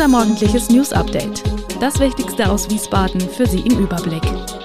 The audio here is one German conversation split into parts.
Unser morgendliches News-Update. Das Wichtigste aus Wiesbaden für Sie im Überblick.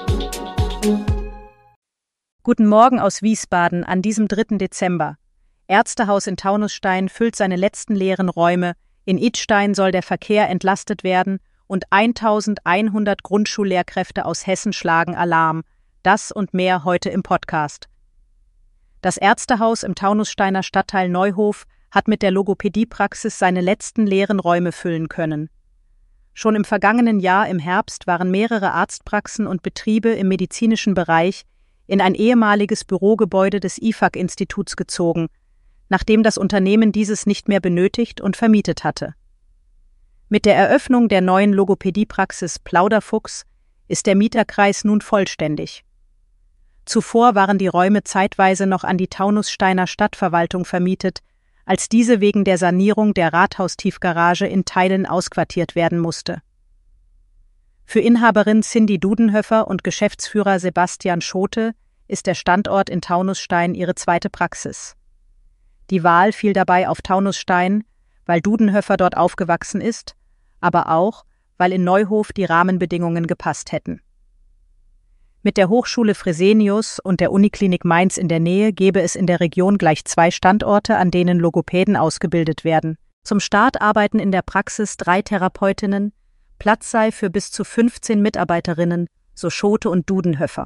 Guten Morgen aus Wiesbaden an diesem 3. Dezember. Ärztehaus in Taunusstein füllt seine letzten leeren Räume, in Idstein soll der Verkehr entlastet werden und 1100 Grundschullehrkräfte aus Hessen schlagen Alarm. Das und mehr heute im Podcast. Das Ärztehaus im Taunussteiner Stadtteil Neuhof hat mit der Logopädiepraxis seine letzten leeren Räume füllen können. Schon im vergangenen Jahr im Herbst waren mehrere Arztpraxen und Betriebe im medizinischen Bereich in ein ehemaliges Bürogebäude des IFAK-Instituts gezogen, nachdem das Unternehmen dieses nicht mehr benötigt und vermietet hatte. Mit der Eröffnung der neuen Logopädiepraxis Plauderfuchs ist der Mieterkreis nun vollständig. Zuvor waren die Räume zeitweise noch an die Taunussteiner Stadtverwaltung vermietet, als diese wegen der Sanierung der Rathaustiefgarage in Teilen ausquartiert werden musste. Für Inhaberin Cindy Dudenhöfer und Geschäftsführer Sebastian Schote ist der Standort in Taunusstein ihre zweite Praxis. Die Wahl fiel dabei auf Taunusstein, weil Dudenhöfer dort aufgewachsen ist, aber auch, weil in Neuhof die Rahmenbedingungen gepasst hätten. Mit der Hochschule Fresenius und der Uniklinik Mainz in der Nähe gäbe es in der Region gleich 2 Standorte, an denen Logopäden ausgebildet werden. Zum Start arbeiten in der Praxis 3 Therapeutinnen, Platz sei für bis zu 15 Mitarbeiterinnen, so Schote und Dudenhöfer.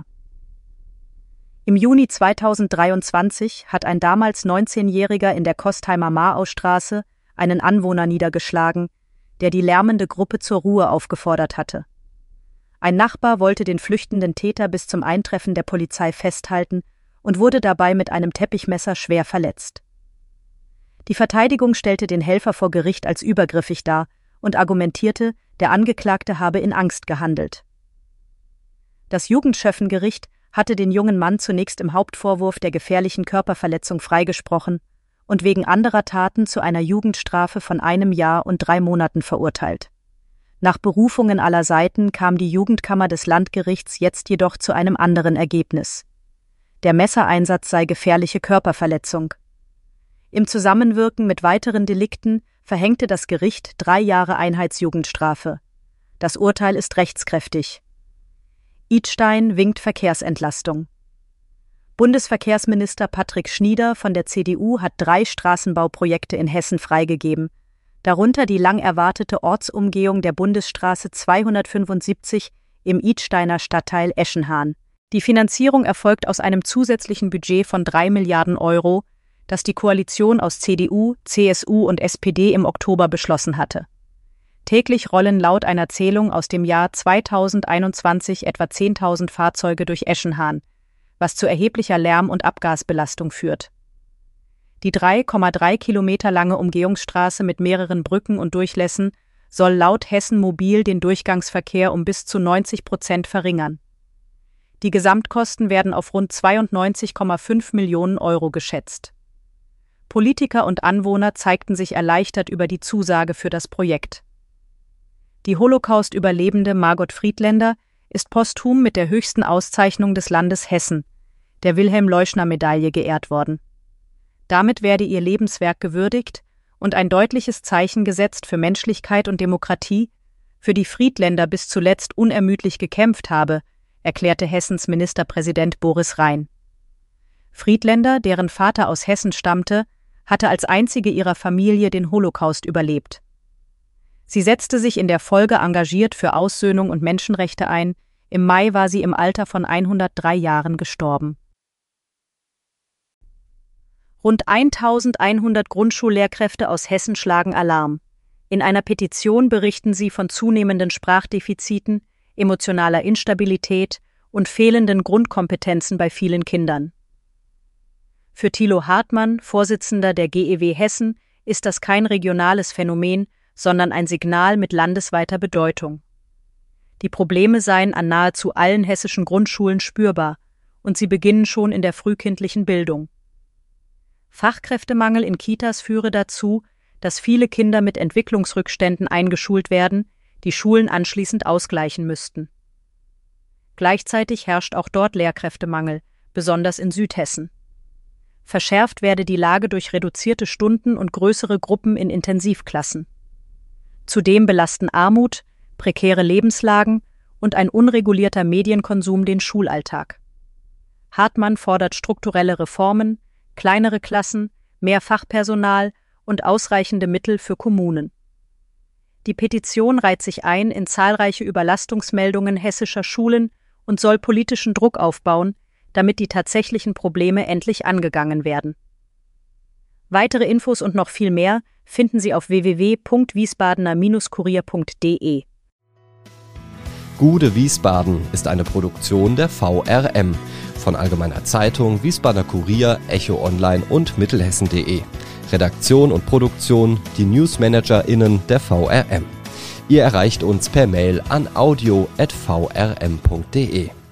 Im Juni 2023 hat ein damals 19-Jähriger in der Kostheimer Maraustraße einen Anwohner niedergeschlagen, der die lärmende Gruppe zur Ruhe aufgefordert hatte. Ein Nachbar wollte den flüchtenden Täter bis zum Eintreffen der Polizei festhalten und wurde dabei mit einem Teppichmesser schwer verletzt. Die Verteidigung stellte den Helfer vor Gericht als übergriffig dar und argumentierte, der Angeklagte habe in Angst gehandelt. Das Jugendschöffengericht hatte den jungen Mann zunächst im Hauptvorwurf der gefährlichen Körperverletzung freigesprochen und wegen anderer Taten zu einer Jugendstrafe von 1 Jahr und 3 Monaten verurteilt. Nach Berufungen aller Seiten kam die Jugendkammer des Landgerichts jetzt jedoch zu einem anderen Ergebnis. Der Messereinsatz sei gefährliche Körperverletzung. Im Zusammenwirken mit weiteren Delikten verhängte das Gericht 3 Jahre Einheitsjugendstrafe. Das Urteil ist rechtskräftig. Idstein winkt Verkehrsentlastung. Bundesverkehrsminister Patrick Schnieder von der CDU hat 3 Straßenbauprojekte in Hessen freigegeben, darunter die lang erwartete Ortsumgehung der Bundesstraße 275 im Idsteiner Stadtteil Eschenhahn. Die Finanzierung erfolgt aus einem zusätzlichen Budget von 3 Milliarden Euro, das die Koalition aus CDU, CSU und SPD im Oktober beschlossen hatte. Täglich rollen laut einer Zählung aus dem Jahr 2021 etwa 10.000 Fahrzeuge durch Eschenhahn, was zu erheblicher Lärm- und Abgasbelastung führt. Die 3,3 Kilometer lange Umgehungsstraße mit mehreren Brücken und Durchlässen soll laut Hessen Mobil den Durchgangsverkehr um bis zu 90% verringern. Die Gesamtkosten werden auf rund 92,5 Millionen Euro geschätzt. Politiker und Anwohner zeigten sich erleichtert über die Zusage für das Projekt. Die Holocaust-Überlebende Margot Friedländer ist posthum mit der höchsten Auszeichnung des Landes Hessen, der Wilhelm-Leuschner-Medaille, geehrt worden. Damit werde ihr Lebenswerk gewürdigt und ein deutliches Zeichen gesetzt für Menschlichkeit und Demokratie, für die Friedländer bis zuletzt unermüdlich gekämpft habe, erklärte Hessens Ministerpräsident Boris Rhein. Friedländer, deren Vater aus Hessen stammte, hatte als einzige ihrer Familie den Holocaust überlebt. Sie setzte sich in der Folge engagiert für Aussöhnung und Menschenrechte ein. Im Mai war sie im Alter von 103 Jahren gestorben. Rund 1100 Grundschullehrkräfte aus Hessen schlagen Alarm. In einer Petition berichten sie von zunehmenden Sprachdefiziten, emotionaler Instabilität und fehlenden Grundkompetenzen bei vielen Kindern. Für Thilo Hartmann, Vorsitzender der GEW Hessen, ist das kein regionales Phänomen, sondern ein Signal mit landesweiter Bedeutung. Die Probleme seien an nahezu allen hessischen Grundschulen spürbar und sie beginnen schon in der frühkindlichen Bildung. Fachkräftemangel in Kitas führe dazu, dass viele Kinder mit Entwicklungsrückständen eingeschult werden, die Schulen anschließend ausgleichen müssten. Gleichzeitig herrscht auch dort Lehrkräftemangel, besonders in Südhessen. Verschärft werde die Lage durch reduzierte Stunden und größere Gruppen in Intensivklassen. Zudem belasten Armut, prekäre Lebenslagen und ein unregulierter Medienkonsum den Schulalltag. Hartmann fordert strukturelle Reformen, kleinere Klassen, mehr Fachpersonal und ausreichende Mittel für Kommunen. Die Petition reiht sich ein in zahlreiche Überlastungsmeldungen hessischer Schulen und soll politischen Druck aufbauen, damit die tatsächlichen Probleme endlich angegangen werden. Weitere Infos und noch viel mehr finden Sie auf www.wiesbadener-kurier.de. Gude Wiesbaden ist eine Produktion der VRM von Allgemeiner Zeitung, Wiesbadener Kurier, Echo Online und Mittelhessen.de. Redaktion und Produktion die NewsmanagerInnen der VRM. Ihr erreicht uns per Mail an audio@vrm.de.